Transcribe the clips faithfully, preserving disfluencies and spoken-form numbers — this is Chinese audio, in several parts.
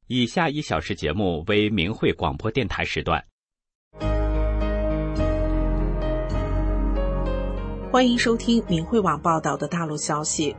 以下一小时节目为明慧广播电台时段。 欢迎收听明慧网报道的大陆消息。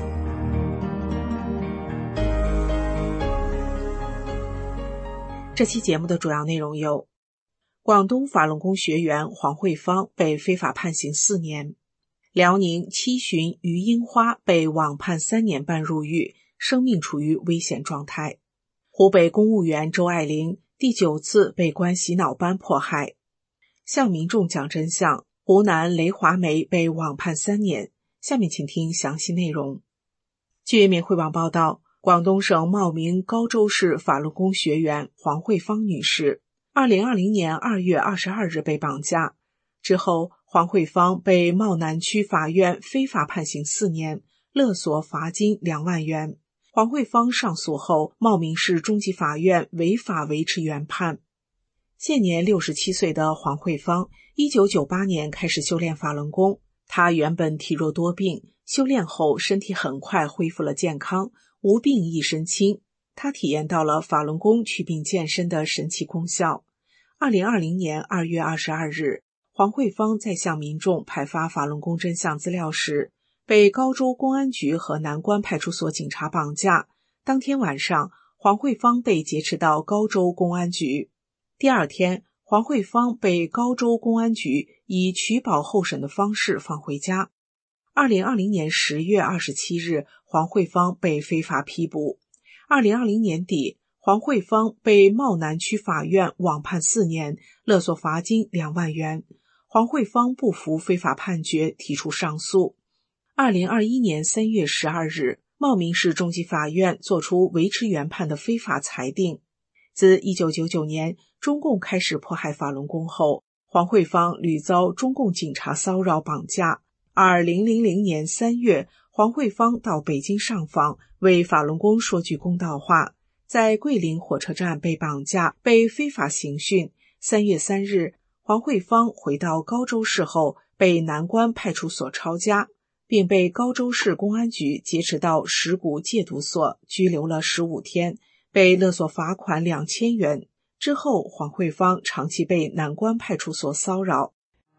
这期节目的主要内容有：广东法轮功学员黄慧芳被非法判刑四年；辽宁七旬于樱花被网判三年半入狱，生命处于危险状态；湖北公务员周爱玲第九次被关洗脑班迫害；向民众讲真相，湖南雷华梅被网判三年。下面请听详细内容。据明慧网报道，广东省茂名高州市法轮功学员黄慧芳女士二零二零年二月二十二日被绑架，之后黄慧芳被茂南区法院非法判刑四年，勒索罚金两万元。黄慧芳上诉后，茂名市中级法院违法维持原判。现年六十七岁的黄慧芳一九九八年开始修炼法轮功，她原本体弱多病，修炼后身体很快恢复了健康，无病一身轻。她体验到了法轮功祛病健身的神奇功效。二零二零年二月二十二日，黄慧芳在向民众派发法轮功真相资料时，被高州公安局和南关派出所警察绑架。当天晚上，黄慧芳被劫持到高州公安局。第二天，黄慧芳被高州公安局以取保候审的方式放回家。二零二零年十月二十七日，黄慧芳被非法批捕。二零二零年底，黄慧芳被茂南区法院网判四年，勒索罚金两万元。黄慧芳不服非法判决，提出上诉。二零二一年三月十二日，茂名市中级法院作出维持原判的非法裁定。自一九九九年中共开始迫害法轮功后，黄慧芳屡遭中共警察骚扰绑架。二零零零年三月，黄慧芳到北京上访，为法轮功说句公道话，在桂林火车站被绑架，被非法刑讯。三月三日，黄慧芳回到高州市后，被南关派出所抄家，并被高州市公安局劫持到石鼓戒毒所拘留了十五天，被勒索罚款两千元。之后，黄慧芳长期被南关派出所骚扰。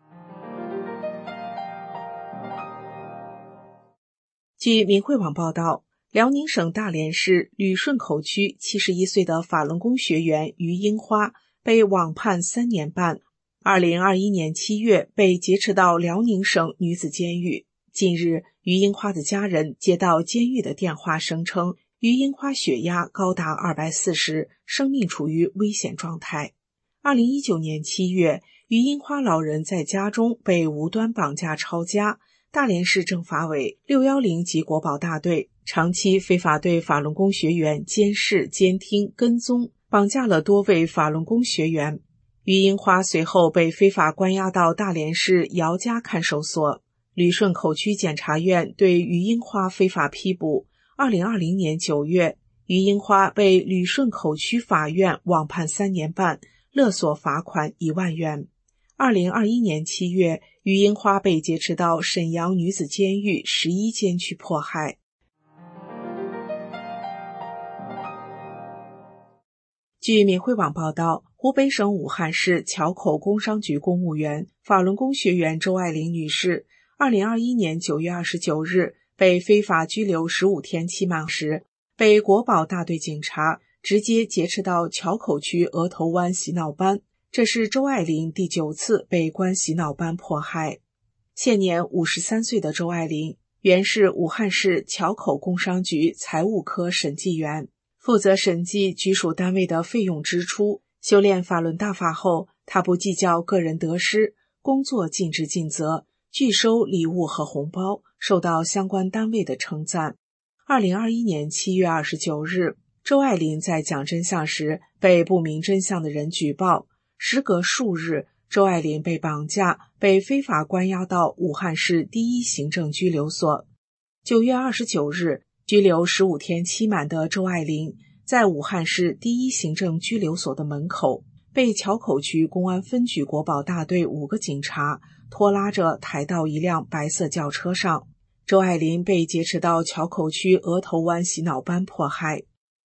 据明慧网报道，辽宁省大连市旅顺口区七十一岁的法轮功学员于樱花被网判三年半，二零二一年七月被劫持到辽宁省女子监狱。近日，于樱花的家人接到监狱的电话，声称于樱花血压高达二百四十，生命处于危险状态。二零一九年七月，于樱花老人在家中被无端绑架抄家。大连市政法委、六一零及国保大队长期非法对法轮功学员监视、监听、跟踪，绑架了多位法轮功学员。于樱花随后被非法关押到大连市姚家看守所。旅顺口区检察院对于樱花非法批捕。二零二零年九月，于樱花被旅顺口区法院网判三年半，勒索罚款一万元。二零二一年七月，于樱花被劫持到沈阳女子监狱十一监区迫害。据明慧网报道，湖北省武汉市桥口工商局公务员、法轮功学员周爱玲女士，二零二一年九月二十九日被非法拘留十五天期满时，被国保大队警察直接劫持到桥口区额头湾洗脑班。这是周爱玲第九次被关洗脑班迫害。现年五十三岁的周爱玲，原是武汉市桥口工商局财务科审计员，负责审计局属单位的费用支出。修炼法轮大法后，他不计较个人得失，工作尽职尽责，拒收礼物和红包，受到相关单位的称赞。二零二一年七月二十九日，周爱玲在讲真相时被不明真相的人举报。时隔数日，周爱玲被绑架，被非法关押到武汉市第一行政拘留所。九月二十九日，拘留十五天期满的周爱玲，在武汉市第一行政拘留所的门口，被桥口区公安分局国保大队五个警察拖拉着抬到一辆白色轿车上。周爱玲被劫持到桥口区额头湾洗脑班迫害。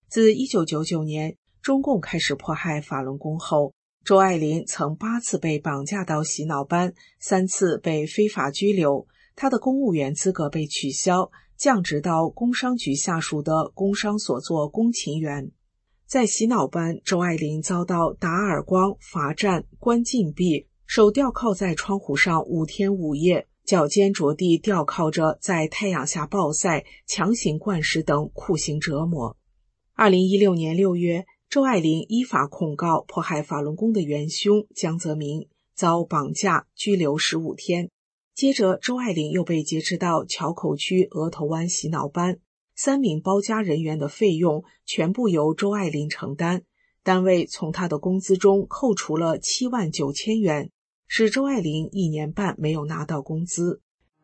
自一九九九年中共开始迫害法轮功后，周爱玲曾八次被绑架到洗脑班，三次被非法拘留，她的公务员资格被取消，降职到工商局下属的工商所做工勤员。在洗脑班，周爱玲遭到打耳光、罚站、关禁闭，手吊靠在窗户上五天五夜，脚尖着地吊靠着，在太阳下暴晒，强行灌食等酷刑折磨。二零一六年六月，周爱玲依法控告迫害法轮功的元凶江泽民，遭绑架拘留十五天。接着，周爱玲又被劫持到桥口区额头湾洗脑班，三名包家人员的费用全部由周爱玲承担，单位从她的工资中扣除了七万九千元，使周爱玲一年半没有拿到工资。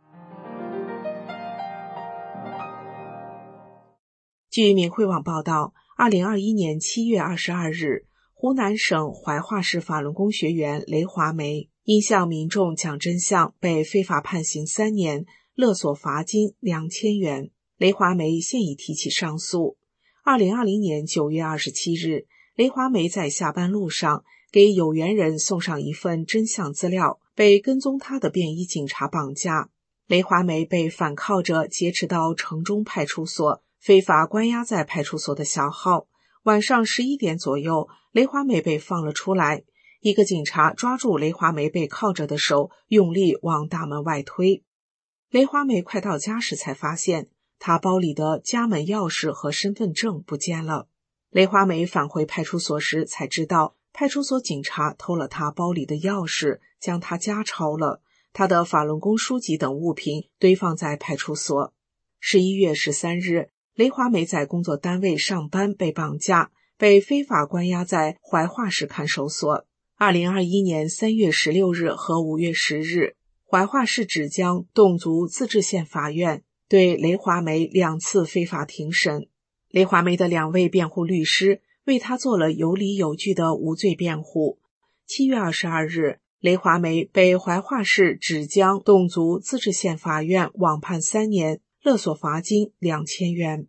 据明慧网报道，二零二一年七月二十二日，湖南省怀化市法轮功学员雷华梅因向民众讲真相，被非法判刑三年，勒索罚金两千元。雷华梅现已提起上诉。二零二零年九月二十七日，雷华梅在下班路上给有缘人送上一份真相资料，被跟踪她的便衣警察绑架。雷华梅被反铐着劫持到城中派出所，非法关押在派出所的小号。晚上十一点左右，雷华梅被放了出来，一个警察抓住雷华梅被铐着的手，用力往大门外推。雷华梅快到家时才发现，她包里的家门钥匙和身份证不见了。雷华梅返回派出所时才知道，派出所警察偷了她包里的钥匙，将她家抄了，她的法轮功书籍等物品堆放在派出所。十一月十三日，雷华梅在工作单位上班被绑架，被非法关押在怀化市看守所。二零二一年三月十六日和五月十日，怀化市芷江侗族自治县法院对雷华梅两次非法庭审。雷华梅的两位辩护律师为她做了有理有据的无罪辩护。七月二十二日，雷华梅被怀化市芷江侗族自治县法院网判三年，勒索罚金两千元。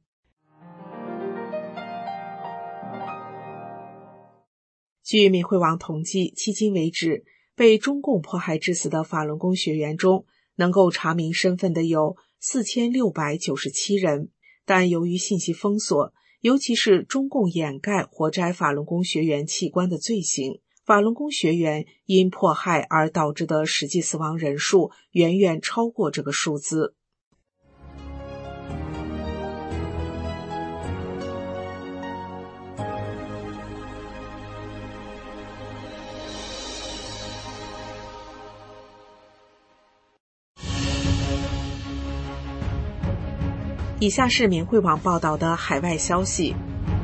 据明慧网统计，迄今为止，被中共迫害致死的法轮功学员中，能够查明身份的有四千六百九十七人，但由于信息封锁，尤其是中共掩盖活摘法轮功学员器官的罪行，法轮功学员因迫害而导致的实际死亡人数远远超过这个数字。以下是明慧网报道的海外消息，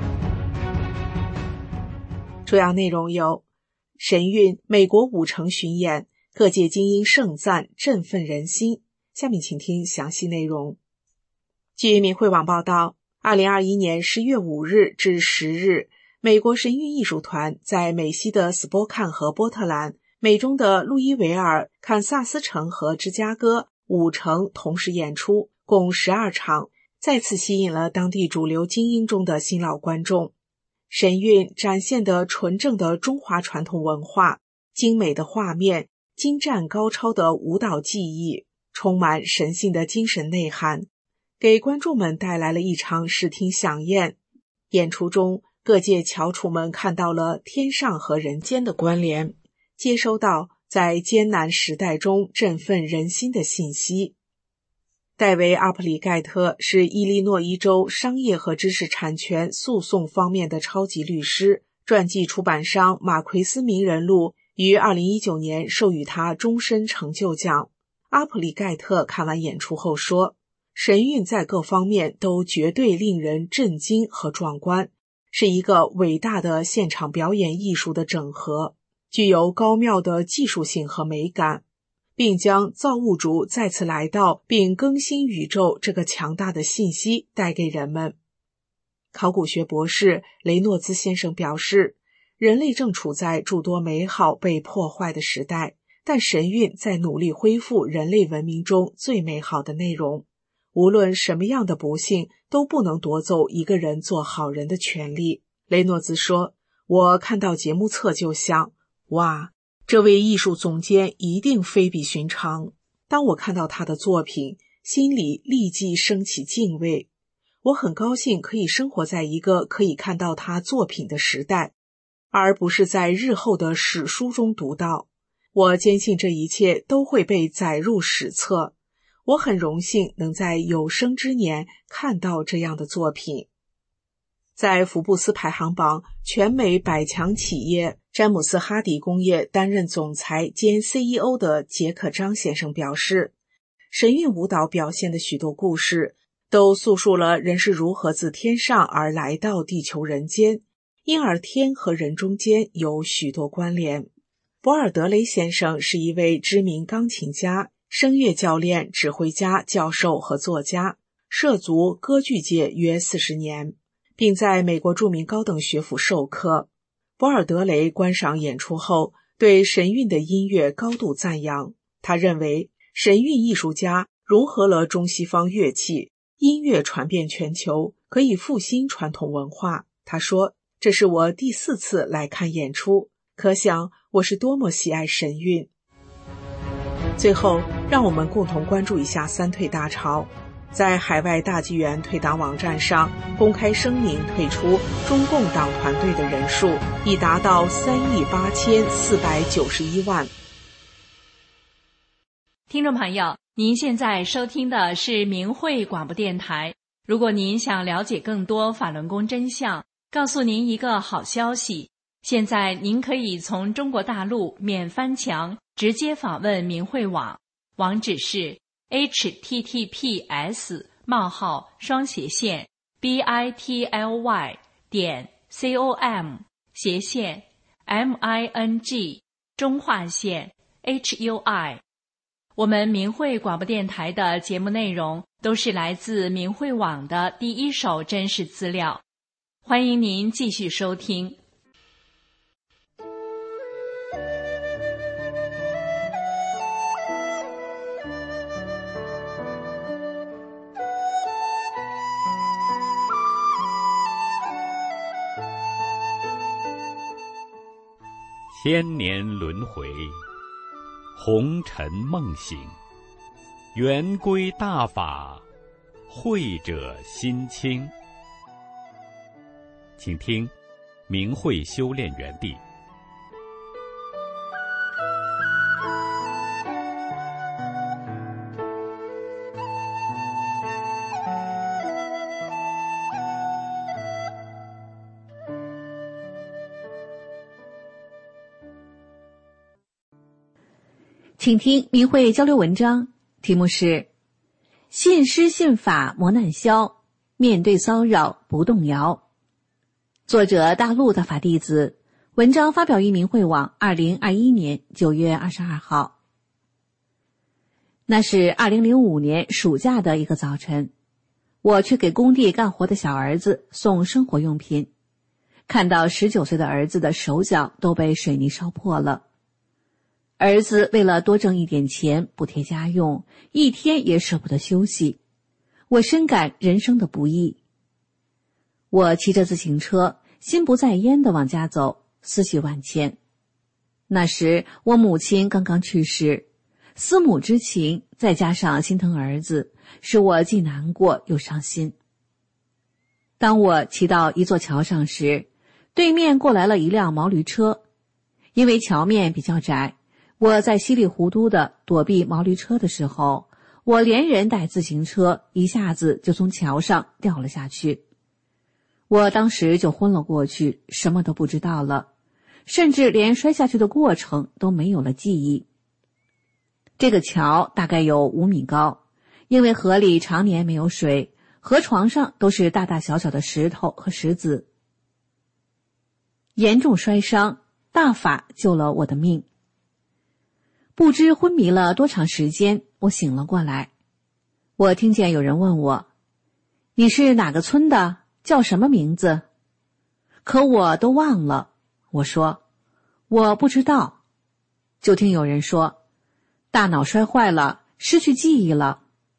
主要内容有：神韵美国五城巡演，各界精英盛赞，振奋人心。下面请听详细内容。据明慧网报道，二零二一年十月五日至十日，美国神韵艺术团在美西的斯波坎和波特兰，美中的路伊维尔、堪萨斯城和芝加哥五城同时演出，共十二场，再次吸引了当地主流精英中的新老观众。神韵展现的纯正的中华传统文化，精美的画面，精湛高超的舞蹈技艺，充满神性的精神内涵，给观众们带来了一场视听飨宴。演出中，各界翘楚们看到了天上和人间的关联，接收到在艰难时代中振奋人心的信息。戴维·阿普里盖特是伊利诺伊州商业和知识产权诉讼方面的超级律师，传记出版商马奎斯名人录于二零一九年授予他终身成就奖。阿普里盖特看完演出后说，神韵在各方面都绝对令人震惊和壮观，是一个伟大的现场表演艺术的整合，具有高妙的技术性和美感，并将造物主再次来到并更新宇宙这个强大的信息带给人们。考古学博士雷诺兹先生表示，人类正处在诸多美好被破坏的时代，但神韵在努力恢复人类文明中最美好的内容。 无论什么样的不幸都不能夺走一个人做好人的权利。雷诺兹说，我看到节目册就想，哇，这位艺术总监一定非比寻常。当我看到他的作品，心里立即升起敬畏。我很高兴可以生活在一个可以看到他作品的时代，而不是在日后的史书中读到。我坚信这一切都会被载入史册。我很荣幸能在有生之年看到这样的作品。在福布斯排行榜全美百强企业詹姆斯哈迪工业担任总裁兼 C E O 的杰克张先生表示，神韵舞蹈表现的许多故事都诉说了人是如何自天上而来到地球人间，因而天和人中间有许多关联。博尔德雷先生是一位知名钢琴家、声乐教练、指挥家、教授和作家，涉足歌剧界约四十年，并在美国著名高等学府授课。博尔德雷观赏演出后，对神韵的音乐高度赞扬。他认为，神韵艺术家融合了中西方乐器，音乐传遍全球，可以复兴传统文化。他说，这是我第四次来看演出，可想我是多么喜爱神韵。最后，让我们共同关注一下三退大潮。在海外大纪元退党网站上公开声明退出中共党团队的人数已达到三亿八千四百九十一万。 听众朋友，您现在收听的是明慧广播电台。如果您想了解更多法轮功真相，告诉您一个好消息，现在您可以从中国大陆免翻墙直接访问明慧网，网址是 h t t p s 冒号双斜线 b i t l y 点 com 斜线 m i n g 中划线 h u i。 我们明慧广播电台的节目内容都是来自明慧网的第一手真实资料，欢迎您继续收听。 千年轮回，红尘梦醒，圆规大法，慧者心清。请听明慧修炼园地。 请听明慧交流文章，题目是信师信法磨难消，面对骚扰不动摇。作者大陆的法弟子，文章发表于明慧网二零二一年九月二十二号。那是二零零五年暑假的一个早晨，我去给工地干活的小儿子送生活用品，看到十九岁的儿子的手脚都被水泥烧破了。儿子为了多挣一点钱补贴家用，一天也舍不得休息，我深感人生的不易。我骑着自行车，心不在焉地往家走，思绪万千。那时我母亲刚刚去世，思母之情再加上心疼儿子，使我既难过又伤心。当我骑到一座桥上时，对面过来了一辆毛驴车，因为桥面比较窄，我在稀里糊涂地躲避毛驴车的时候，我连人带自行车一下子就从桥上掉了下去。我当时就昏了过去，什么都不知道了，甚至连摔下去的过程都没有了记忆。这个桥大概有五米高，因为河里常年没有水，河床上都是大大小小的石头和石子。严重摔伤，大法救了我的命。不知昏迷了多长时间，我醒了过来。我听见有人问我，你是哪个村的？叫什么名字？可我都忘了。我说，我不知道。就听有人说，大脑摔坏了，失去记忆了。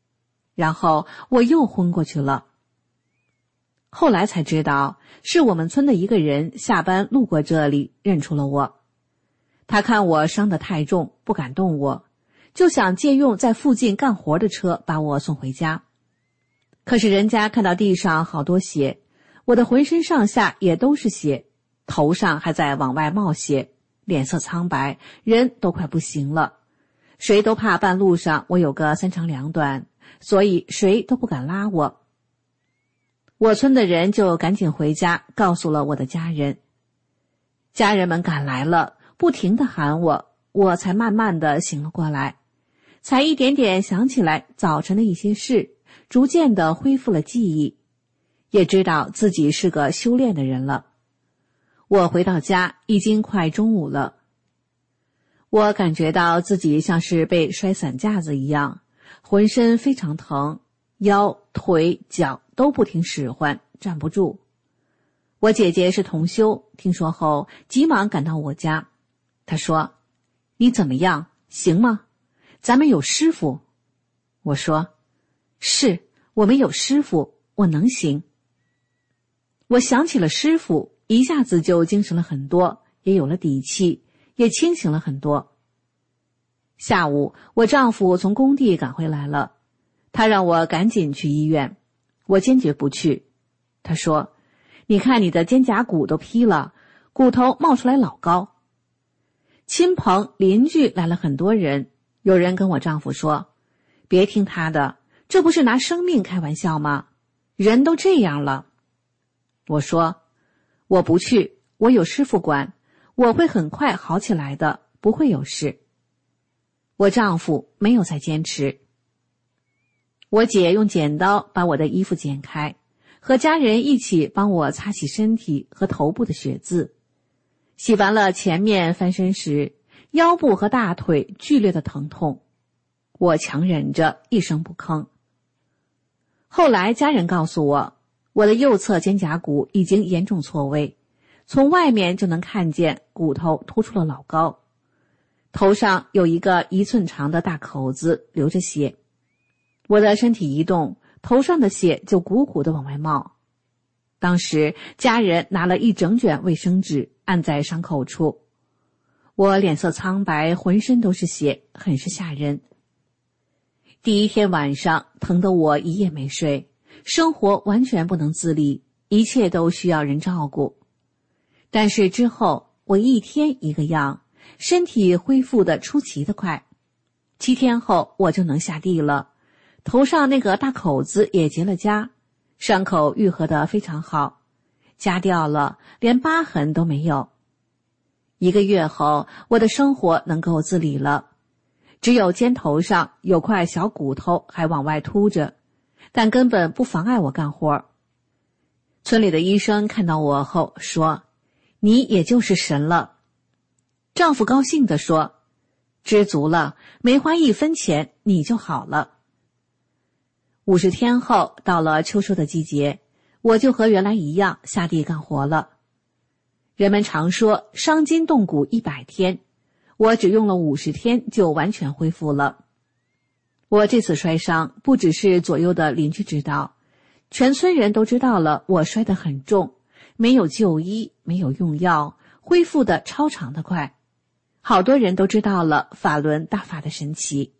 然后我又昏过去了。后来才知道，是我们村的一个人下班路过这里，认出了我。他看我伤得太重，不敢动我，就想借用在附近干活的车把我送回家。可是人家看到地上好多血，我的浑身上下也都是血，头上还在往外冒血，脸色苍白，人都快不行了。谁都怕半路上我有个三长两短，所以谁都不敢拉我。我村的人就赶紧回家告诉了我的家人。家人们赶来了，不停地喊我，我才慢慢地醒了过来，才一点点想起来早晨的一些事，逐渐地恢复了记忆，也知道自己是个修炼的人了。我回到家已经快中午了，我感觉到自己像是被摔散架子一样，浑身非常疼，腰、腿、脚都不听使唤，站不住。我姐姐是同修，听说后急忙赶到我家。她说：“你怎么样？行吗？咱们有师傅。”我说：“是，我们有师傅，我能行。”我想起了师傅，一下子就精神了很多，也有了底气，也清醒了很多。下午，我丈夫从工地赶回来了，他让我赶紧去医院，我坚决不去。他说：“你看你的肩胛骨都劈了，骨头冒出来老高。”亲朋邻居来了很多人，有人跟我丈夫说：“别听他的，这不是拿生命开玩笑吗？人都这样了。”我说：“我不去，我有师傅管，我会很快好起来的，不会有事。”我丈夫没有再坚持。我姐用剪刀把我的衣服剪开，和家人一起帮我擦洗身体和头部的血渍。洗完了前面翻身时，腰部和大腿剧烈的疼痛，我强忍着一声不吭。后来家人告诉我，我的右侧肩胛骨已经严重错位，从外面就能看见骨头突出了老高，头上有一个一寸长的大口子，流着血。我的身体一动，头上的血就鼓鼓地往外冒。当时家人拿了一整卷卫生纸按在伤口处，我脸色苍白，浑身都是血，很是吓人。第一天晚上疼得我一夜没睡，生活完全不能自理，一切都需要人照顾。但是之后我一天一个样，身体恢复得出奇的快，七天后我就能下地了，头上那个大口子也结了痂，伤口愈合得非常好，痂掉了，连疤痕都没有。一个月后，我的生活能够自理了，只有肩头上有块小骨头还往外凸着，但根本不妨碍我干活。村里的医生看到我后说：“你也就是神了。”丈夫高兴地说：“知足了，没花一分钱，你就好了。”五十天后，到了秋收的季节，我就和原来一样下地干活了。人们常说伤筋动骨一百天，我只用了五十天就完全恢复了。我这次摔伤不只是左右的邻居知道，全村人都知道了我摔得很重，没有就医，没有用药，恢复得超常的快。好多人都知道了法轮大法的神奇。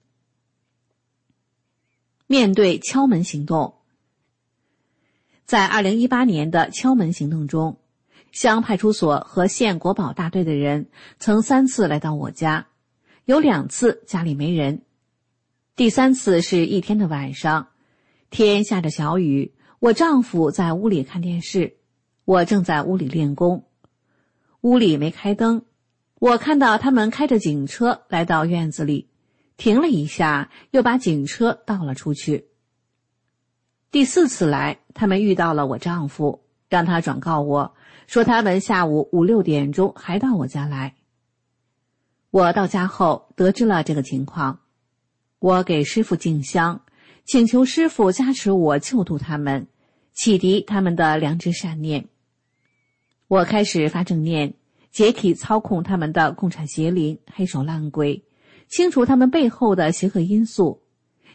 面对敲门行动，在二零一八年的敲门行动中，乡派出所和县国保大队的人曾三次来到我家，有两次家里没人。第三次是一天的晚上，天下着小雨，我丈夫在屋里看电视，我正在屋里练功。屋里没开灯，我看到他们开着警车来到院子里，停了一下，又把警车倒了出去。第四次来，他们遇到了我丈夫，让他转告我，说他们下午五六点钟还到我家来。我到家后得知了这个情况，我给师父敬香，请求师父加持我救度他们，启迪他们的良知善念。我开始发正念，解体操控他们的共产邪灵、黑手烂鬼，清除他们背后的邪恶因素，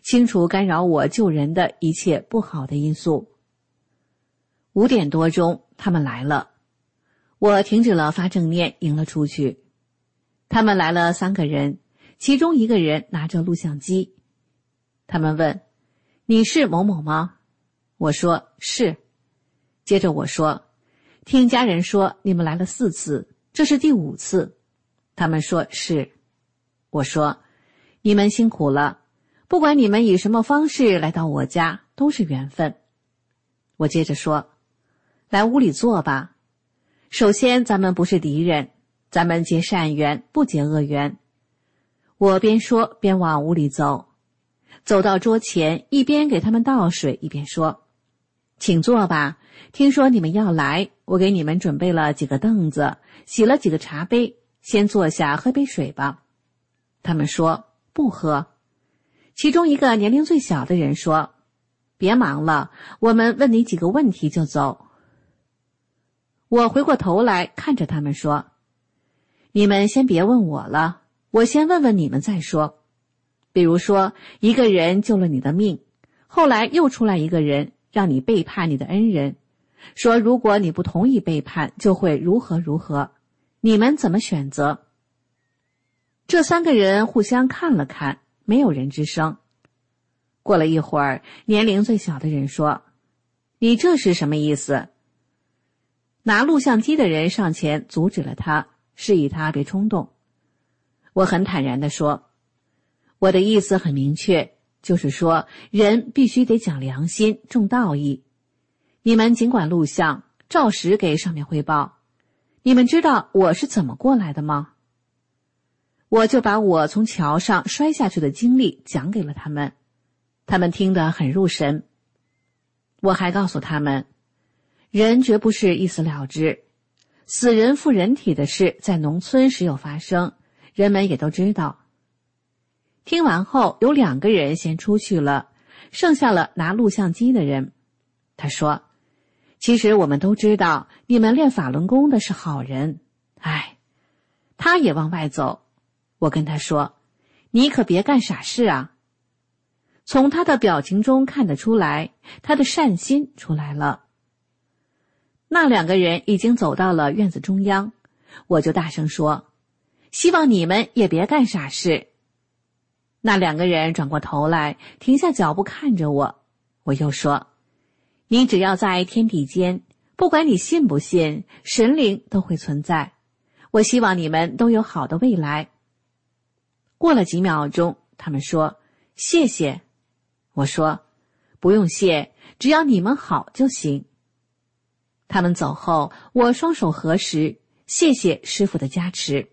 清除干扰我救人的一切不好的因素。五点多钟，他们来了，我停止了发正念，迎了出去。他们来了三个人，其中一个人拿着录像机。他们问：你是某某吗？我说是。接着我说：听家人说你们来了四次，这是第五次。他们说是。我说：你们辛苦了，不管你们以什么方式来到我家，都是缘分。我接着说：来屋里坐吧。首先咱们不是敌人，咱们结善缘，不结恶缘。我边说边往屋里走，走到桌前，一边给他们倒水，一边说：请坐吧，听说你们要来，我给你们准备了几个凳子，洗了几个茶杯，先坐下喝杯水吧。他们说不喝。其中一个年龄最小的人说：别忙了，我们问你几个问题就走。我回过头来看着他们说：你们先别问我了，我先问问你们再说。比如说，一个人救了你的命，后来又出来一个人让你背叛你的恩人，说如果你不同意背叛，就会如何如何，你们怎么选择？这三个人互相看了看，没有人吱声。过了一会儿，年龄最小的人说：你这是什么意思？拿录像机的人上前阻止了他，示意他别冲动。我很坦然地说：我的意思很明确，就是说人必须得讲良心，重道义。你们尽管录像，照实给上面汇报。你们知道我是怎么过来的吗？我就把我从桥上摔下去的经历讲给了他们，他们听得很入神。我还告诉他们，人绝不是一死了之，死人复人体的事在农村时有发生，人们也都知道。听完后，有两个人先出去了，剩下了拿录像机的人。他说：其实我们都知道你们练法轮功的是好人。唉，他也往外走。我跟他说：你可别干傻事啊。从他的表情中看得出来，他的善心出来了。那两个人已经走到了院子中央，我就大声说：希望你们也别干傻事。那两个人转过头来，停下脚步看着我。我又说：你只要在天地间，不管你信不信，神灵都会存在。我希望你们都有好的未来。过了几秒钟，他们说：谢谢。我说：不用谢，只要你们好就行。他们走后，我双手合十，谢谢师父的加持。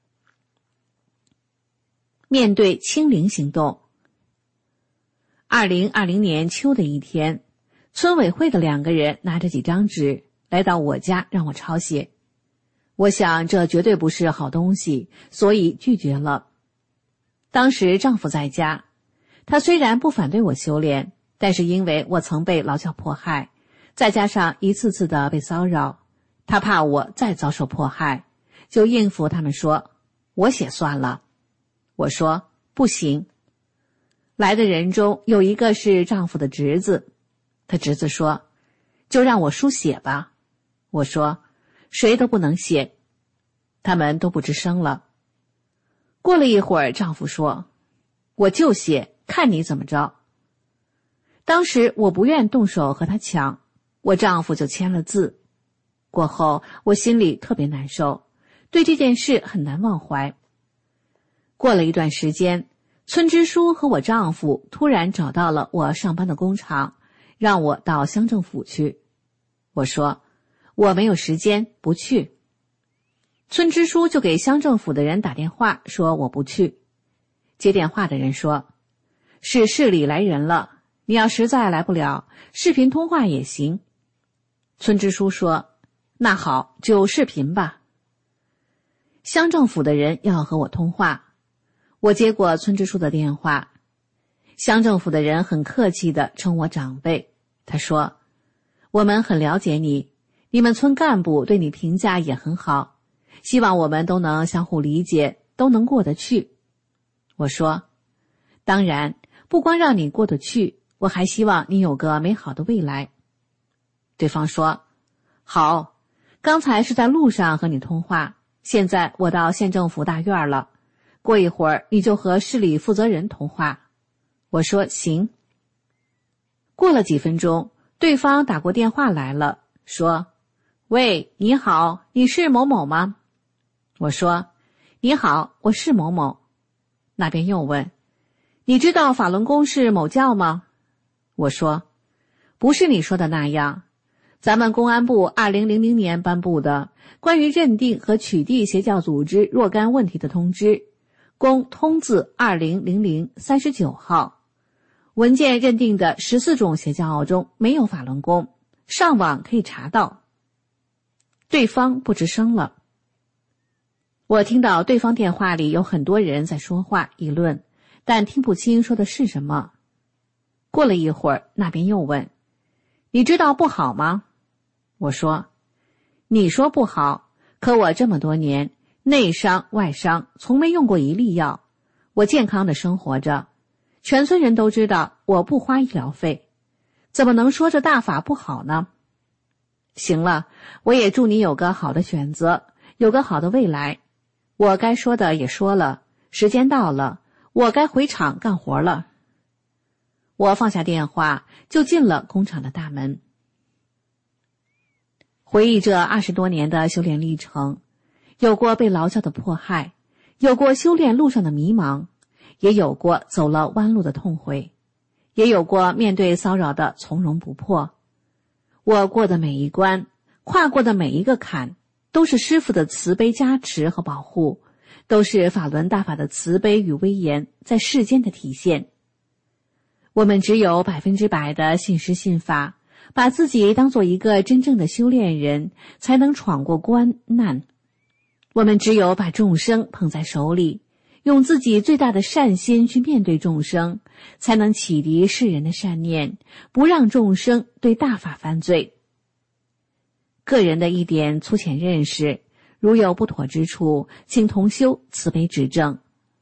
面对清零行动。二零二零年秋的一天，村委会的两个人拿着几张纸来到我家让我抄写。我想这绝对不是好东西，所以拒绝了。当时丈夫在家，他虽然不反对我修炼，但是因为我曾被劳教迫害，再加上一次次的被骚扰，他怕我再遭受迫害，就应付他们说：我写算了。我说：不行。来的人中有一个是丈夫的侄子，他侄子说：就让我书写吧。我说：谁都不能写。他们都不吱声了。过了一会儿，丈夫说：我就写，看你怎么着。当时我不愿动手和他抢，我丈夫就签了字。过后我心里特别难受，对这件事很难忘怀。过了一段时间，村支书和我丈夫突然找到了我上班的工厂，让我到乡政府去。我说：我没有时间，不去。村支书就给乡政府的人打电话说我不去。接电话的人说：是市里来人了，你要实在来不了，视频通话也行。村支书说：那好，就视频吧。乡政府的人要和我通话，我接过村支书的电话。乡政府的人很客气地称我长辈，他说：我们很了解你，你们村干部对你评价也很好，希望我们都能相互理解，都能过得去。我说：当然， 不光让你过得去，我还希望你有个美好的未来。对方说，好，刚才是在路上和你通话，现在我到县政府大院了，过一会儿你就和市里负责人通话。我说行。过了几分钟，对方打过电话来了，说，喂，你好，你是某某吗？我说，你好，我是某某。那边又问，你知道法轮功是某教吗？我说，不是你说的那样，咱们公安部二零零零年颁布的关于认定和取缔邪教组织若干问题的通知，公通字二零零零三十九号，文件认定的十四种邪教中没有法轮功，上网可以查到。对方不吱声了。我听到对方电话里有很多人在说话议论，但听不清说的是什么。过了一会儿，那边又问，你知道不好吗？我说，你说不好，可我这么多年内伤外伤从没用过一粒药，我健康的生活着，全村人都知道我不花医疗费，怎么能说这大法不好呢？行了，我也祝你有个好的选择，有个好的未来。我该说的也说了，时间到了，我该回厂干活了。我放下电话，就进了工厂的大门。回忆这二十多年的修炼历程，有过被劳教的迫害，有过修炼路上的迷茫，也有过走了弯路的痛悔，也有过面对骚扰的从容不迫。我过的每一关，跨过的每一个坎，都是师父的慈悲加持和保护，都是法轮大法的慈悲与威严在世间的体现。我们只有百分之百的信师信法，把自己当做一个真正的修炼人，才能闯过关难。我们只有把众生捧在手里，用自己最大的善心去面对众生，才能启迪世人的善念，不让众生对大法犯罪。个人的一点粗浅认识，如有不妥之处，请同修慈悲指正。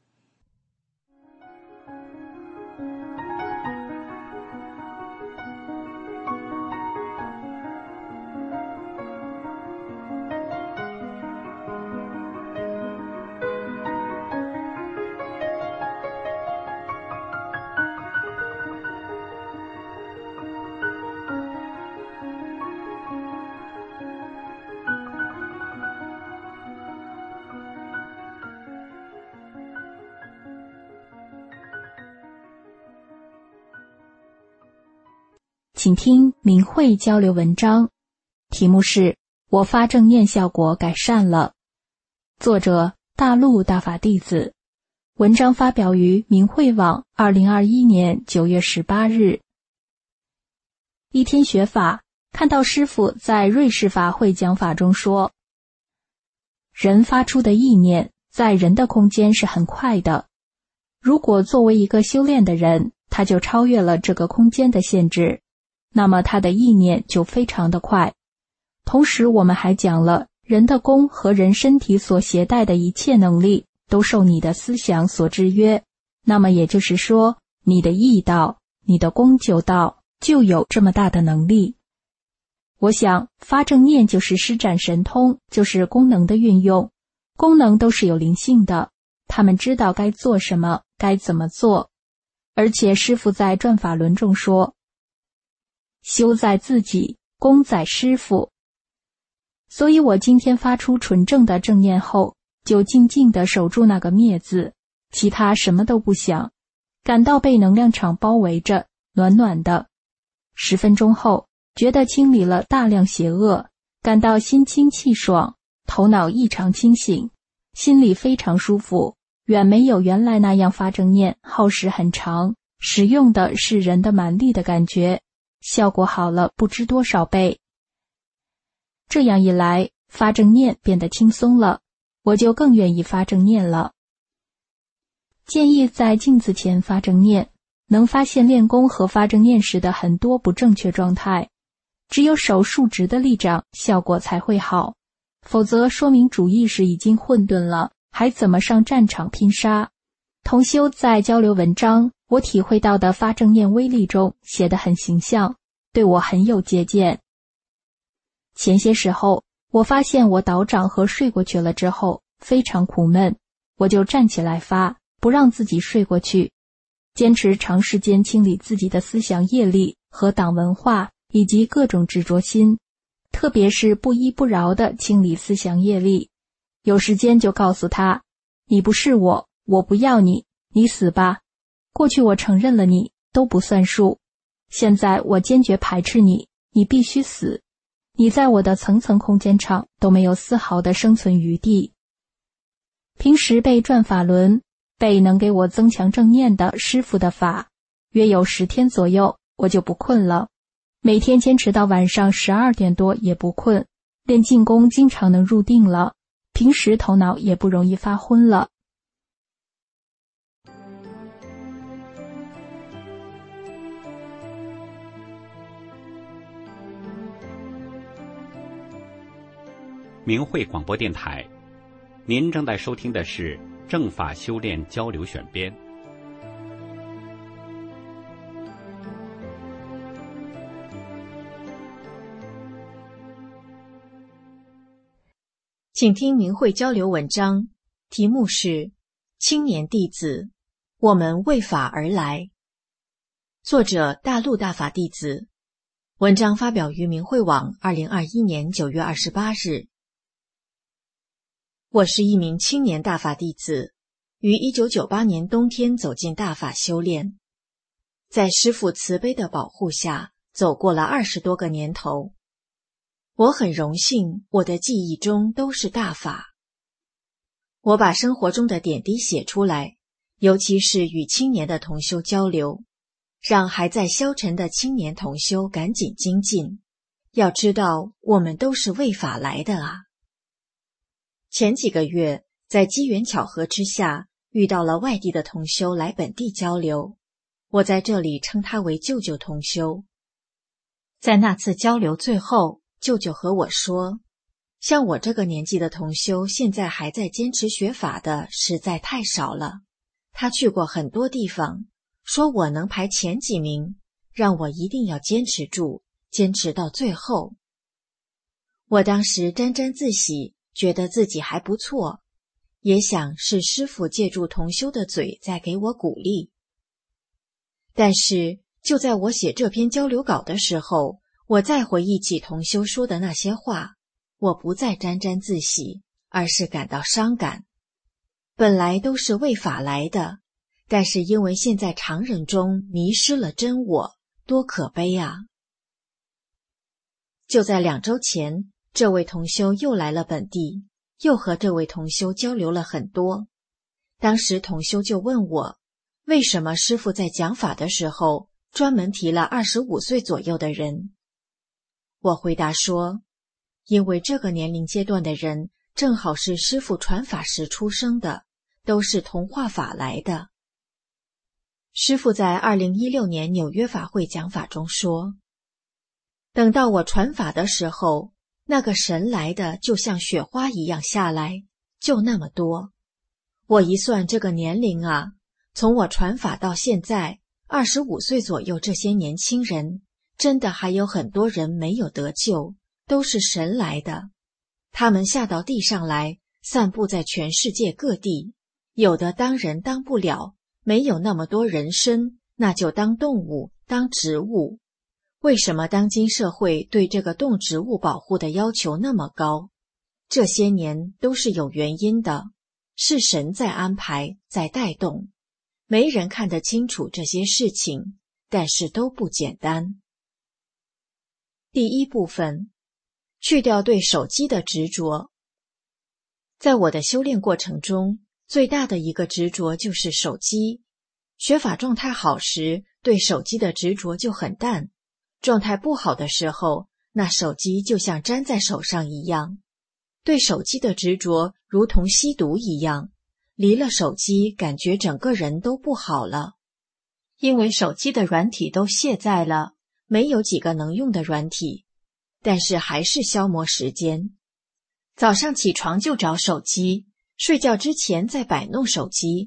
请听明慧交流文章，题目是我发正念效果改善了，作者大陆大法弟子，文章发表于明慧网二零二一年九月十八日。一天学法，看到师父在瑞士法会讲法中说，人发出的意念在人的空间是很快的，如果作为一个修炼的人，他就超越了这个空间的限制，那么他的意念就非常的快。同时我们还讲了，人的功和人身体所携带的一切能力都受你的思想所制约，那么也就是说，你的意到，你的功就到，就有这么大的能力。我想发正念就是施展神通，就是功能的运用，功能都是有灵性的，他们知道该做什么，该怎么做。而且师父在转法轮中说，修在自己，功在师父。所以我今天发出纯正的正念后，就静静地守住那个灭字，其他什么都不想，感到被能量场包围着，暖暖的。十分钟后，觉得清理了大量邪恶，感到心清气爽，头脑异常清醒，心里非常舒服，远没有原来那样发正念耗时很长，使用的是人的蛮力的感觉，效果好了不知多少倍。这样一来，发正念变得轻松了，我就更愿意发正念了。建议在镜子前发正念，能发现练功和发正念时的很多不正确状态。只有手竖直的立掌，效果才会好，否则说明主意识已经混沌了，还怎么上战场拼杀？同修在交流文章我体会到的发正念威力中写得很形象，对我很有借鉴。前些时候，我发现我倒掌和睡过去了之后非常苦闷，我就站起来发，不让自己睡过去，坚持长时间清理自己的思想业力和党文化以及各种执着心，特别是不依不饶地清理思想业力。有时间就告诉他，你不是我，我不要你，你死吧。过去我承认了你，都不算数。现在我坚决排斥你，你必须死。你在我的层层空间场都没有丝毫的生存余地。平时背转法轮，背能给我增强正念的师父的法，约有十天左右，我就不困了。每天坚持到晚上十二点多也不困，练静功经常能入定了，平时头脑也不容易发昏了。 明慧广播电台，您正在收听的是正法修炼交流选编。 请听明慧交流文章，题目是青年弟子，我们为法而来。作者大陆大法弟子，文章发表于明慧网二零二一年九月二十八日。我是一名青年大法弟子，于一九九八年冬天走进大法修炼，在师父慈悲的保护下，走过了二十多个年头。我很荣幸，我的记忆中都是大法。我把生活中的点滴写出来，尤其是与青年的同修交流，让还在消沉的青年同修赶紧精进。要知道，我们都是为法来的啊。前几个月，在机缘巧合之下，遇到了外地的同修来本地交流，我在这里称他为舅舅同修。在那次交流最后，舅舅和我说，像我这个年纪的同修，现在还在坚持学法的实在太少了。他去过很多地方，说我能排前几名，让我一定要坚持住，坚持到最后。我当时沾沾自喜，觉得自己还不错，也想是师父借助同修的嘴在给我鼓励。但是就在我写这篇交流稿的时候，我再回忆起同修说的那些话，我不再沾沾自喜，而是感到伤感。本来都是为法来的，但是因为现在常人中迷失了真我，多可悲啊！就在两周前，这位同修又来了本地，又和这位同修交流了很多。当时同修就问我，为什么师父在讲法的时候专门提了二十五岁左右的人？我回答说，因为这个年龄阶段的人正好是师父传法时出生的，都是同化法来的。师父在二零一六年纽约法会讲法中说，等到我传法的时候，那个神来的就像雪花一样下来，就那么多。我一算这个年龄啊，从我传法到现在，二十五岁左右这些年轻人，真的还有很多人没有得救，都是神来的。他们下到地上来，散布在全世界各地，有的当人当不了，没有那么多人身，那就当动物，当植物。为什么当今社会对这个动植物保护的要求那么高？这些年都是有原因的，是神在安排，在带动。没人看得清楚这些事情，但是都不简单。第一部分，去掉对手机的执着。在我的修炼过程中，最大的一个执着就是手机。学法状态好时，对手机的执着就很淡。状态不好的时候，那手机就像粘在手上一样。对手机的执着如同吸毒一样，离了手机，感觉整个人都不好了。因为手机的软体都卸载了，没有几个能用的软体，但是还是消磨时间。早上起床就找手机，睡觉之前再摆弄手机，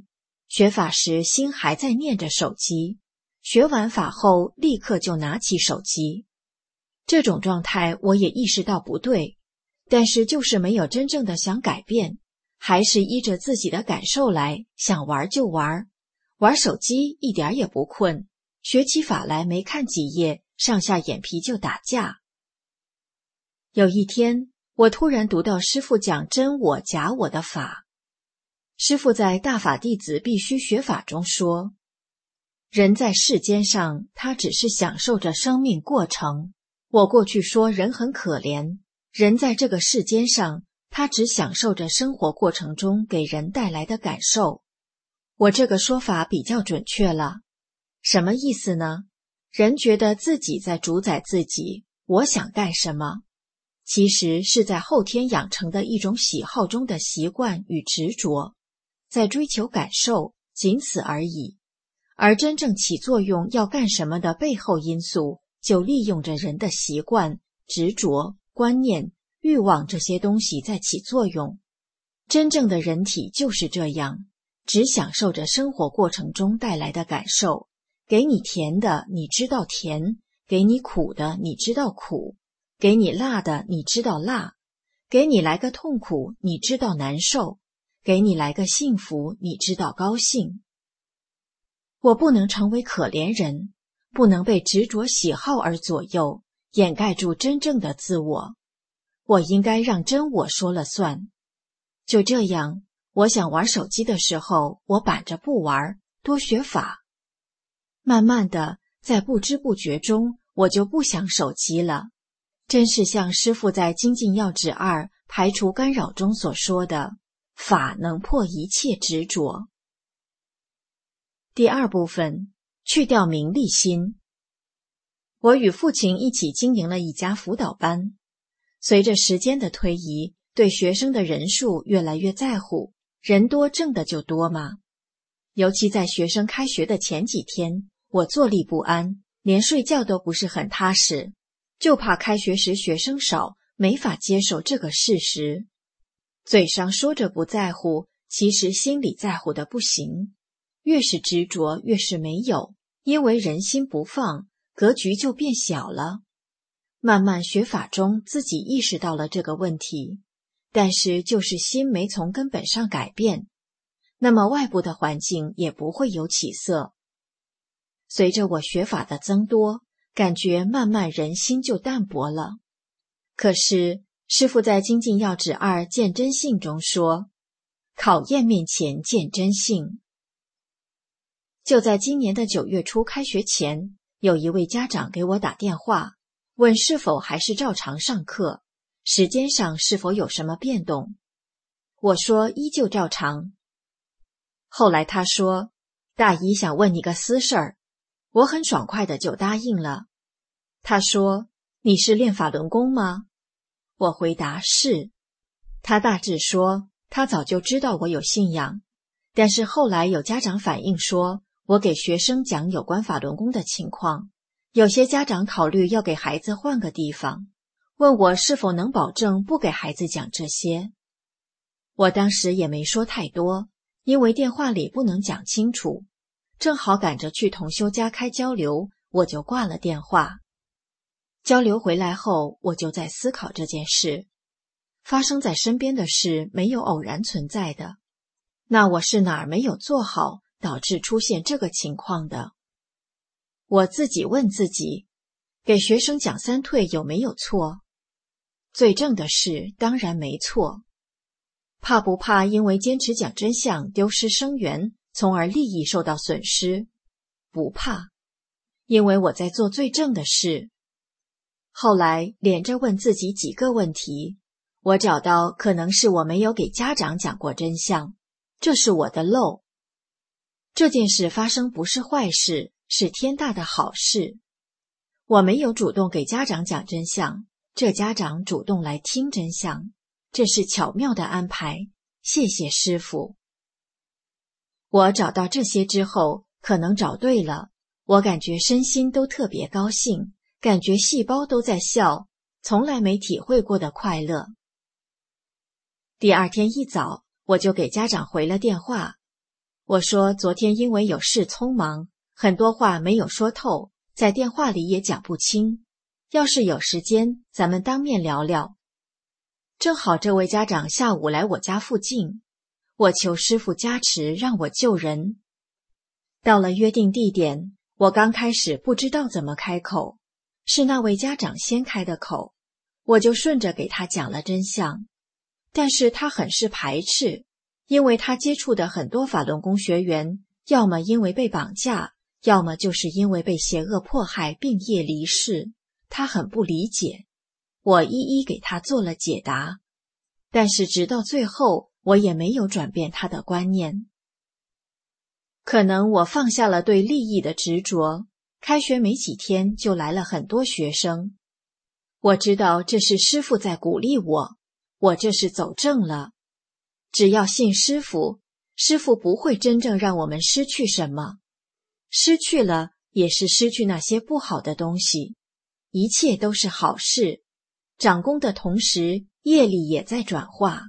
学法时心还在念着手机，学完法后立刻就拿起手机。这种状态我也意识到不对，但是就是没有真正的想改变，还是依着自己的感受来，想玩就玩。玩手机一点也不困，学起法来没看几页，上下眼皮就打架。有一天，我突然读到师父讲真我假我的法。师父在《大法弟子必须学法》中说，人在世间上，他只是享受着生命过程。我过去说人很可怜，人在这个世间上，他只享受着生活过程中给人带来的感受。我这个说法比较准确了。什么意思呢？人觉得自己在主宰自己，我想干什么，其实是在后天养成的一种喜好中的习惯与执着，在追求感受，仅此而已。而真正起作用要干什么的背后因素，就利用着人的习惯、执着、观念、欲望这些东西在起作用。真正的人体就是这样，只享受着生活过程中带来的感受，给你甜的你知道甜，给你苦的你知道苦，给你辣的你知道辣，给你来个痛苦你知道难受，给你来个幸福你知道高兴。我不能成为可怜人，不能被执着喜好而左右，掩盖住真正的自我。我应该让真我说了算。就这样，我想玩手机的时候，我板着不玩，多学法。慢慢的，在不知不觉中，我就不想手机了。真是像师父在《精进要旨二排除干扰》中所说的，法能破一切执着。第二部分，去掉名利心。我与父亲一起经营了一家辅导班，随着时间的推移，对学生的人数越来越在乎，人多挣的就多嘛。尤其在学生开学的前几天，我坐立不安，连睡觉都不是很踏实，就怕开学时学生少，没法接受这个事实。嘴上说着不在乎，其实心里在乎的不行。越是执着，越是没有，因为人心不放，格局就变小了。慢慢学法中，自己意识到了这个问题，但是就是心没从根本上改变，那么外部的环境也不会有起色。随着我学法的增多，感觉慢慢人心就淡薄了。可是师父在《精进要旨二见真性》中说，考验面前见真性。就在今年的九月初开学前，有一位家长给我打电话，问是否还是照常上课，时间上是否有什么变动。我说依旧照常。后来他说，大姨想问你个私事儿，我很爽快的就答应了。他说，你是练法轮功吗？我回答是。他大致说，他早就知道我有信仰，但是后来有家长反映说，我给学生讲有关法轮功的情况，有些家长考虑要给孩子换个地方，问我是否能保证不给孩子讲这些。我当时也没说太多，因为电话里不能讲清楚，正好赶着去同修家开交流，我就挂了电话。交流回来后，我就在思考这件事，发生在身边的事没有偶然存在的，那我是哪儿没有做好，导致出现这个情况的？我自己问自己，给学生讲三退有没有错？最正的是，当然没错。怕不怕因为坚持讲真相丢失生源，从而利益受到损失？不怕，因为我在做最正的事。后来连着问自己几个问题，我找到可能是我没有给家长讲过真相，这是我的漏。这件事发生不是坏事，是天大的好事。我没有主动给家长讲真相，这家长主动来听真相，这是巧妙的安排，谢谢师父。我找到这些之后，可能找对了，我感觉身心都特别高兴，感觉细胞都在笑，从来没体会过的快乐。第二天一早，我就给家长回了电话。 我说昨天因为有事匆忙，很多话没有说透，在电话里也讲不清。要是有时间，咱们当面聊聊。正好这位家长下午来我家附近，我求师父加持让我救人。到了约定地点，我刚开始不知道怎么开口，是那位家长先开的口，我就顺着给他讲了真相。但是他很是排斥，因为他接触的很多法轮功学员，要么因为被绑架，要么就是因为被邪恶迫害病业离世，他很不理解。我一一给他做了解答，但是直到最后，我也没有转变他的观念。可能我放下了对利益的执着，开学没几天就来了很多学生。我知道这是师父在鼓励我，我这是走正了。只要信师父，师父不会真正让我们失去什么，失去了也是失去那些不好的东西，一切都是好事。长功的同时，业力也在转化。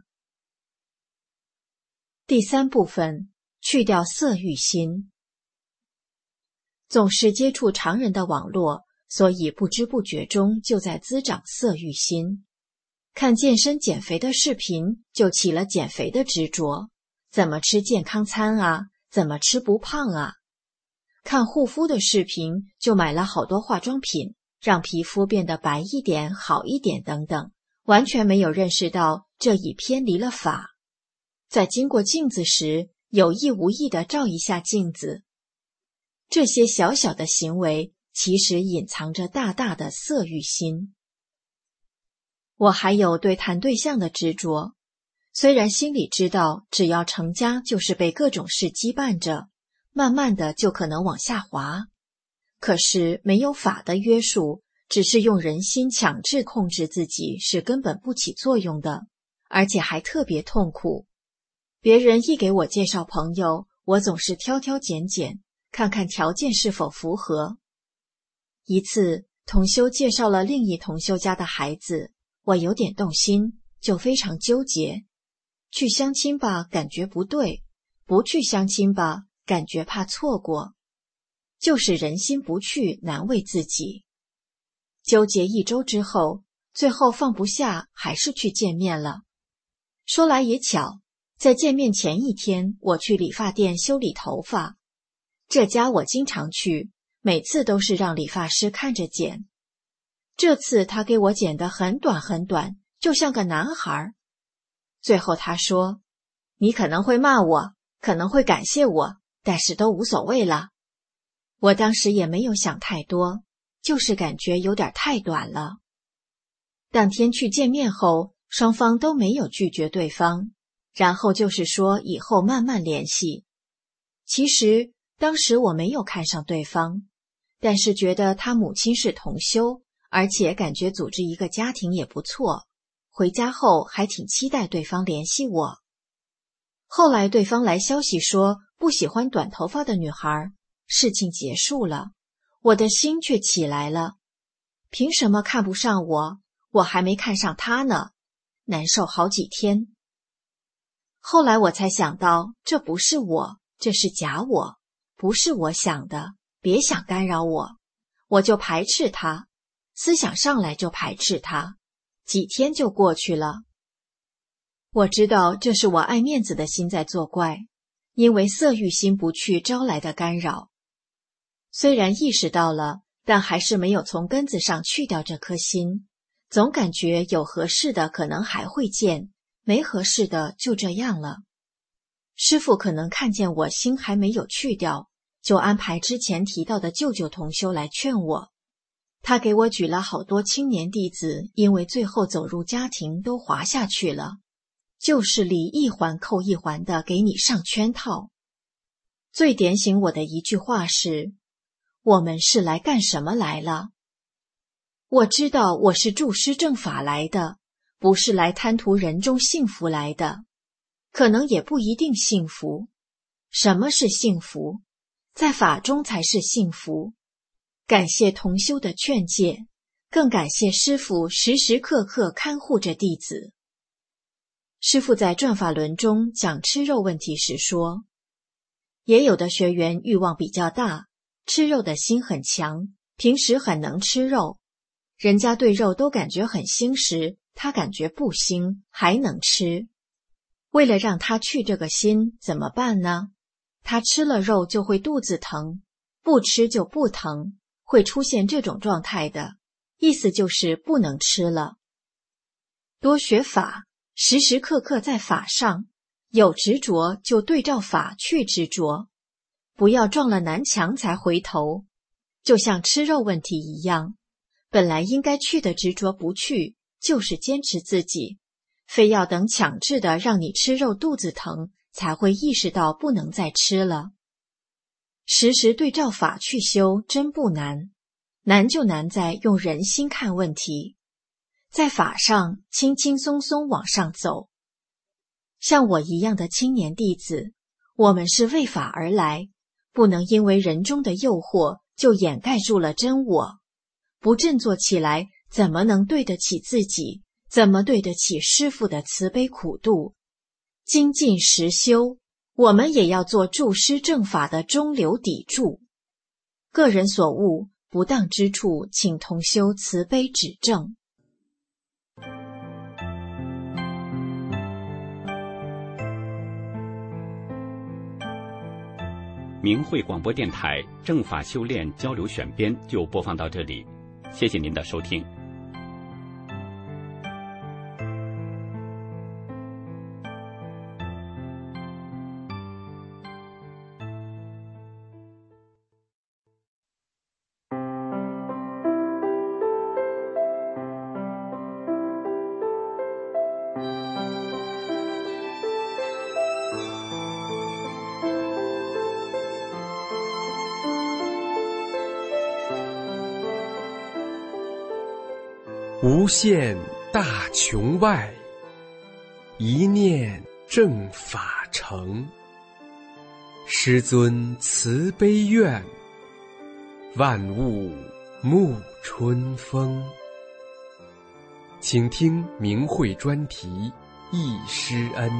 第三部分，去掉色欲心。总是接触常人的网络，所以不知不觉中就在滋长色欲心。看健身减肥的视频，就起了减肥的执着，怎么吃健康餐啊？怎么吃不胖啊？看护肤的视频，就买了好多化妆品，让皮肤变得白一点、好一点等等，完全没有认识到这已偏离了法。在经过镜子时，有意无意地照一下镜子。这些小小的行为，其实隐藏着大大的色欲心。我还有对谈对象的执着，虽然心里知道只要成家就是被各种事羁绊着，慢慢的就可能往下滑，可是没有法的约束，只是用人心强制控制自己是根本不起作用的，而且还特别痛苦。别人一给我介绍朋友，我总是挑挑拣拣，看看条件是否符合。一次，同修介绍了另一同修家的孩子，我有点动心，就非常纠结。去相亲吧，感觉不对；不去相亲吧，感觉怕错过。就是人心不去，难为自己。纠结一周之后，最后放不下，还是去见面了。说来也巧，在见面前一天，我去理发店修理头发。这家我经常去，每次都是让理发师看着剪。这次他给我剪得很短很短，就像个男孩。最后他说：“你可能会骂我，可能会感谢我，但是都无所谓了。”我当时也没有想太多，就是感觉有点太短了。当天去见面后，双方都没有拒绝对方，然后就是说以后慢慢联系。其实当时我没有看上对方，但是觉得他母亲是同修，而且感觉组织一个家庭也不错。回家后还挺期待对方联系我。后来对方来消息说不喜欢短头发的女孩，事情结束了，我的心却起来了。凭什么看不上我？我还没看上他呢，难受好几天。后来我才想到，这不是我，这是假我，不是我想的，别想干扰我。我就排斥他，思想上来就排斥他，几天就过去了。我知道这是我爱面子的心在作怪，因为色欲心不去招来的干扰。虽然意识到了，但还是没有从根子上去掉这颗心，总感觉有合适的可能还会见，没合适的就这样了。师父可能看见我心还没有去掉，就安排之前提到的舅舅同修来劝我。他给我举了好多青年弟子，因为最后走入家庭都滑下去了，旧势力一环扣一环的给你上圈套。最点醒我的一句话是：我们是来干什么来了？我知道我是助师正法来的，不是来贪图人中幸福来的，可能也不一定幸福。什么是幸福？在法中才是幸福。感谢同修的劝诫，更感谢师父时时刻刻看护着弟子。师父在转法轮中讲吃肉问题时说， 也有的学员欲望比较大，吃肉的心很强，平时很能吃肉，人家对肉都感觉很腥时，他感觉不腥，还能吃。为了让他去这个心，怎么办呢？他吃了肉就会肚子疼，不吃就不疼，会出现这种状态的，意思就是不能吃了。多学法，时时刻刻在法上，有执着就对照法去执着，不要撞了南墙才回头。就像吃肉问题一样，本来应该去的执着不去，就是坚持自己，非要等强制的让你吃肉肚子疼，才会意识到不能再吃了。时时对照法去修真不难，难就难在用人心看问题，在法上轻轻松松往上走。像我一样的青年弟子，我们是为法而来，不能因为人中的诱惑就掩盖住了真我，不振作起来，怎么能对得起自己，怎么对得起师父的慈悲苦度？精进实修，我们也要做助师正法的中流砥柱。个人所悟不当之处，请同修慈悲指正。 明慧广播电台正法修炼交流选编就播放到这里，谢谢您的收听。 无限大穹外，一念正法成。师尊慈悲愿，万物沐春风。请听明慧专题忆师恩。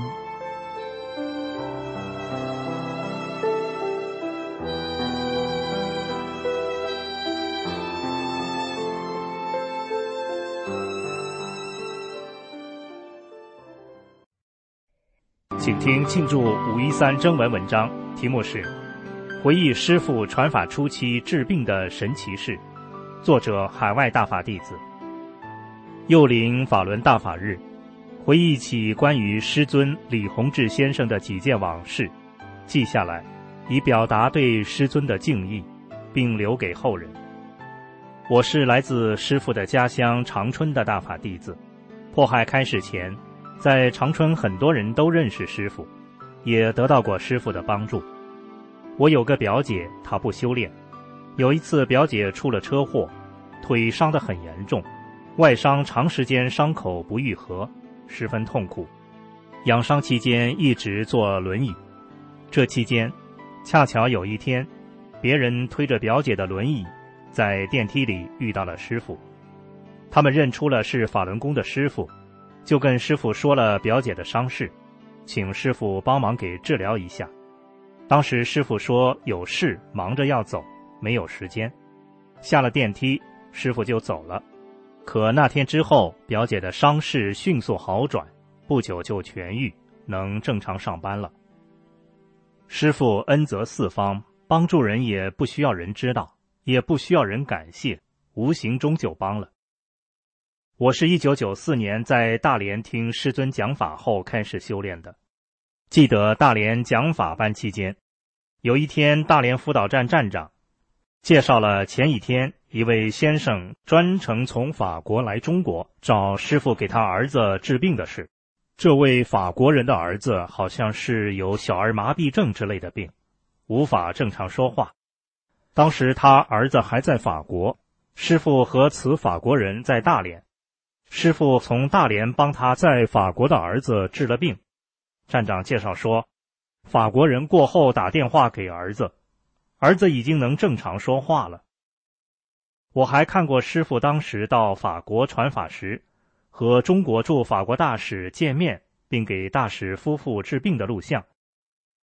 请听庆祝五一三征文文章，题目是《回忆师父传法初期治病的神奇事》，作者海外大法弟子。幼龄法轮大法日，回忆起关于师尊李洪志先生的几件往事，记下来，以表达对师尊的敬意，并留给后人。我是来自师父的家乡长春的大法弟子，迫害开始前，在长春很多人都认识师父，也得到过师父的帮助。我有个表姐，她不修炼，有一次表姐出了车祸，腿伤得很严重，外伤长时间伤口不愈合，十分痛苦。养伤期间一直坐轮椅，这期间恰巧有一天，别人推着表姐的轮椅在电梯里遇到了师父，他们认出了是法轮功的师父，就跟师父说了表姐的伤势，请师父帮忙给治疗一下。当时师父说有事忙着要走，没有时间。下了电梯，师父就走了。可那天之后，表姐的伤势迅速好转，不久就痊愈，能正常上班了。师父恩泽四方，帮助人也不需要人知道，也不需要人感谢，无形中就帮了。我是一九九四年在大连听师尊讲法后开始修炼的。记得大连讲法班期间，有一天大连辅导站站长介绍了前一天一位先生专程从法国来中国找师父给他儿子治病的事。这位法国人的儿子好像是有小儿麻痹症之类的病，无法正常说话。当时他儿子还在法国，师父和此法国人在大连，师父从大连帮他在法国的儿子治了病。站长介绍说，法国人过后打电话给儿子，儿子已经能正常说话了。我还看过师父当时到法国传法时，和中国驻法国大使见面，并给大使夫妇治病的录像。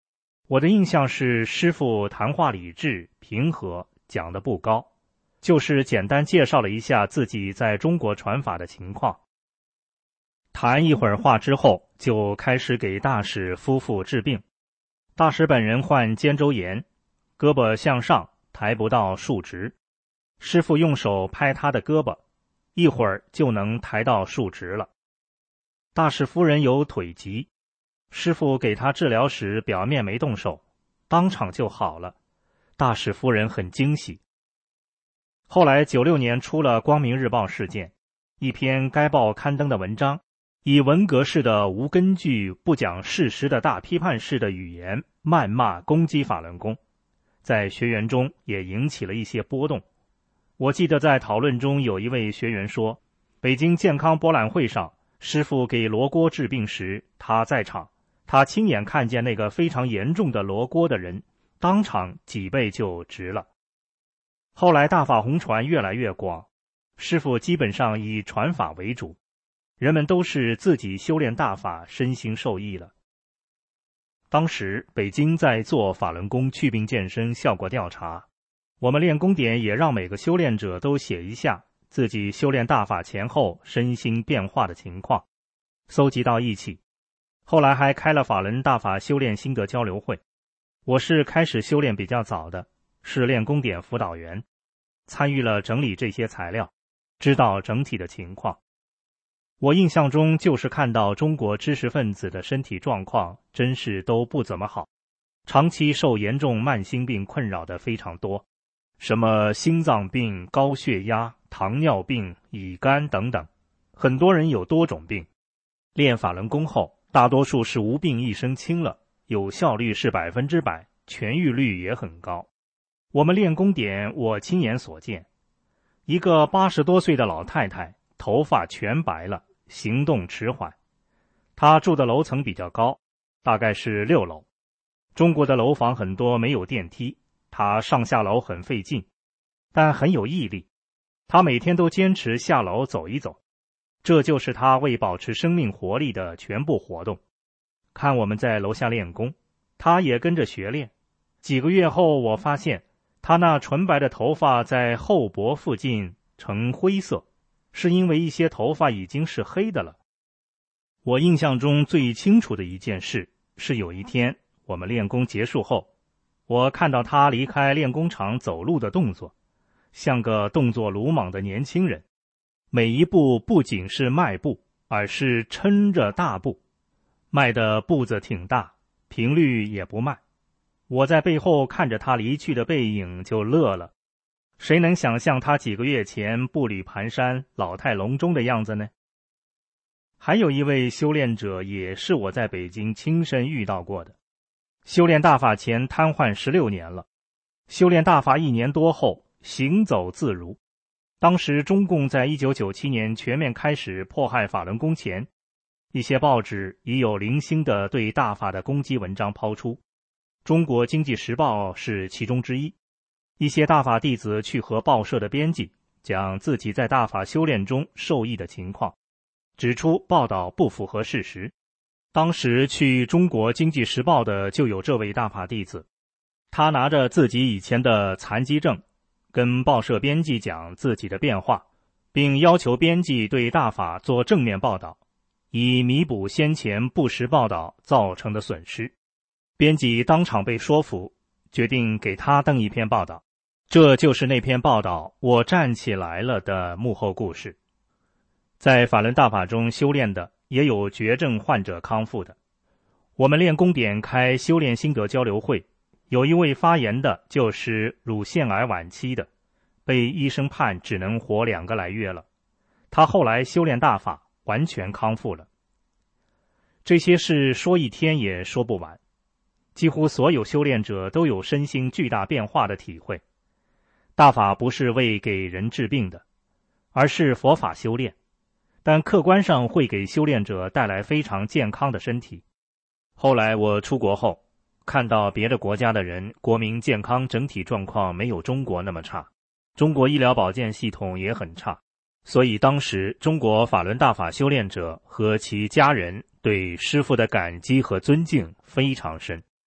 我的印象是师父谈话理智平和，讲得不高，就是简单介绍了一下自己在中国传法的情况。谈一会儿话之后，就开始给大使夫妇治病。大使本人患肩周炎，胳膊向上抬不到竖直，师父用手拍他的胳膊，一会儿就能抬到竖直了。大使夫人有腿疾，师父给他治疗时表面没动手，当场就好了，大使夫人很惊喜。后来九六年出了光明日报事件，一篇该报刊登的文章，以文革式的无根据、不讲事实的大批判式的语言谩骂攻击法轮功，在学员中也引起了一些波动。我记得在讨论中有一位学员说，北京健康博览会上，师父给罗锅治病时他在场，他亲眼看见那个非常严重的罗锅的人当场脊背就直了。后来大法红传越来越广，师父基本上以传法为主，人们都是自己修炼大法，身心受益了。当时北京在做法轮功祛病健身效果调查，我们练功点也让每个修炼者都写一下自己修炼大法前后身心变化的情况，搜集到一起。后来还开了法轮大法修炼心得交流会，我是开始修炼比较早的，是练功点辅导员，参与了整理这些材料，知道整体的情况。我印象中就是看到中国知识分子的身体状况真是都不怎么好，长期受严重慢性病困扰的非常多，什么心脏病、高血压、糖尿病、乙肝等等，很多人有多种病。练法轮功后，大多数是无病一身轻了，有效率是百分之百，痊愈率也很高。我们练功点，我亲眼所见，一个八十多岁的老太太，头发全白了，行动迟缓。她住的楼层比较高，大概是六楼。中国的楼房很多没有电梯，她上下楼很费劲，但很有毅力。她每天都坚持下楼走一走，这就是她为保持生命活力的全部活动。看我们在楼下练功，她也跟着学练。几个月后，我发现她那纯白的头发在后脖附近呈灰色，是因为一些头发已经是黑的了。我印象中最清楚的一件事是，有一天我们练功结束后，我看到他离开练功场走路的动作，像个动作鲁莽的年轻人，每一步不仅是迈步，而是撑着大步，迈的步子挺大，频率也不慢。我在背后看着他离去的背影就乐了。谁能想象他几个月前步履蹒跚、老态龙钟的样子呢？还有一位修炼者也是我在北京亲身遇到过的，修炼大法前瘫痪十六年了，修炼大法一年多后行走自如。当时中共在一九九七年全面开始迫害法轮功前，一些报纸已有零星的对大法的攻击文章抛出，中国经济时报是其中之一。一些大法弟子去和报社的编辑讲自己在大法修炼中受益的情况，指出报道不符合事实。当时去中国经济时报的就有这位大法弟子，他拿着自己以前的残疾证跟报社编辑讲自己的变化，并要求编辑对大法做正面报道，以弥补先前不实报道造成的损失。编辑当场被说服，决定给他登一篇报道。这就是那篇报道我站起来了的幕后故事。在法轮大法中修炼的也有绝症患者康复的。我们练功点开修炼心得交流会，有一位发言的就是乳腺癌晚期的，被医生判只能活两个来月了。他后来修炼大法，完全康复了。这些事说一天也说不完，几乎所有修炼者都有身心巨大变化的体会。大法不是为给人治病的，而是佛法修炼，但客观上会给修炼者带来非常健康的身体。后来我出国后，看到别的国家的人国民健康整体状况没有中国那么差，中国医疗保健系统也很差，所以当时中国法轮大法修炼者和其家人对师父的感激和尊敬非常深。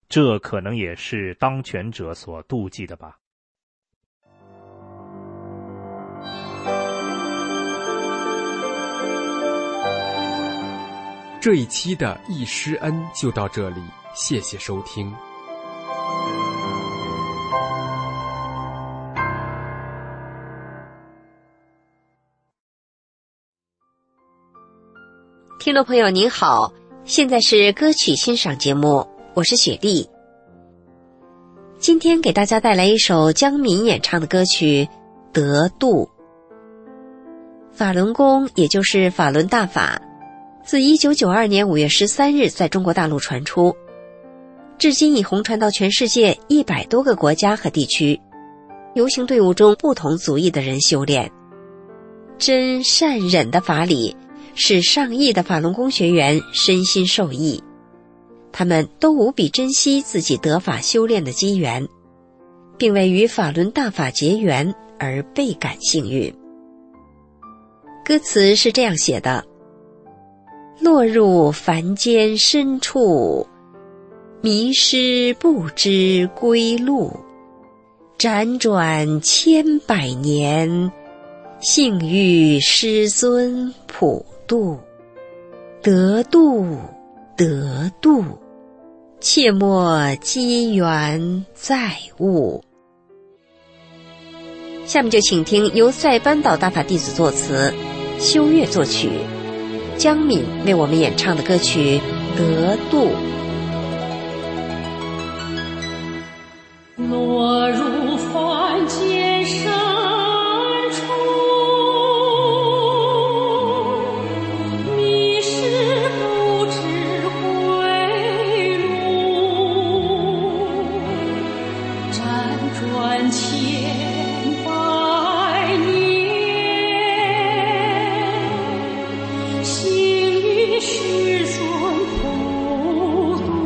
这可能也是当权者所妒忌的吧。 这一期的易师恩就到这里，谢谢收听。 听众朋友您好，现在是歌曲欣赏节目，我是雪莉。今天给大家带来一首江民演唱的歌曲《得度》。法轮功也就是法轮大法，自一九九二年五月十三日在中国大陆传出，至今已红传到全世界一百多个国家和地区，游行队伍中不同族裔的人修炼。真善忍的法理使上亿的法轮功学员身心受益，他们都无比珍惜自己得法修炼的机缘，并为与法轮大法结缘而倍感幸运。歌词是这样写的：落入凡间深处，迷失不知归路，辗转千百年，幸遇师尊普度。得度得度，切莫机缘再误。下面就请听由塞班岛大法弟子作词，修月作曲，江敏为我们演唱的歌曲《得度》。 落入凡间深处，迷失不知归路，辗转千百年，幸遇师尊普度。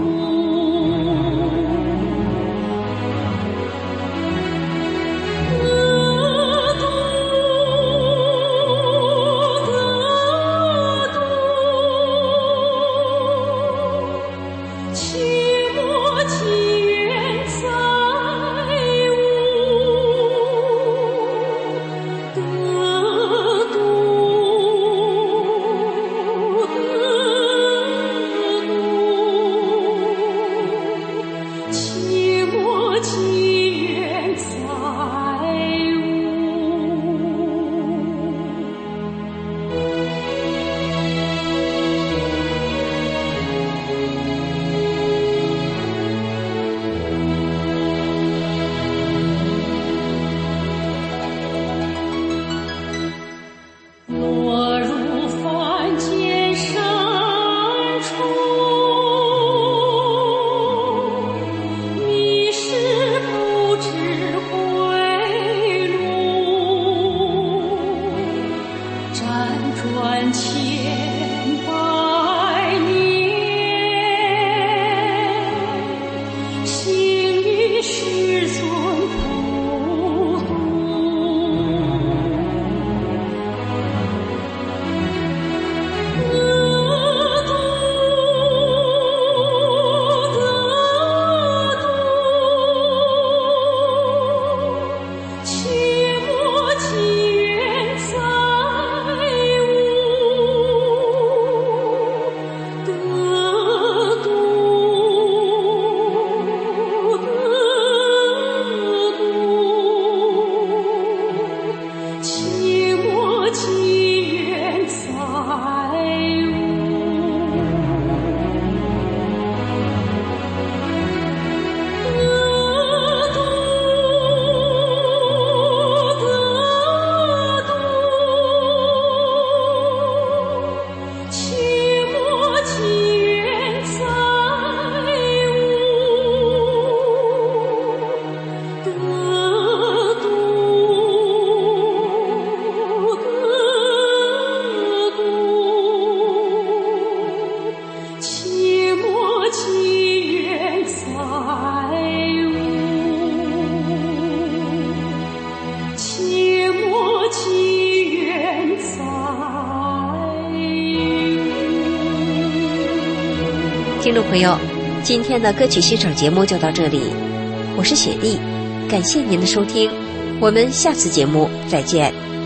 听众朋友， 今天的歌曲欣赏节目就到这里，我是雪莉，感谢您的收听，我们下次节目再见。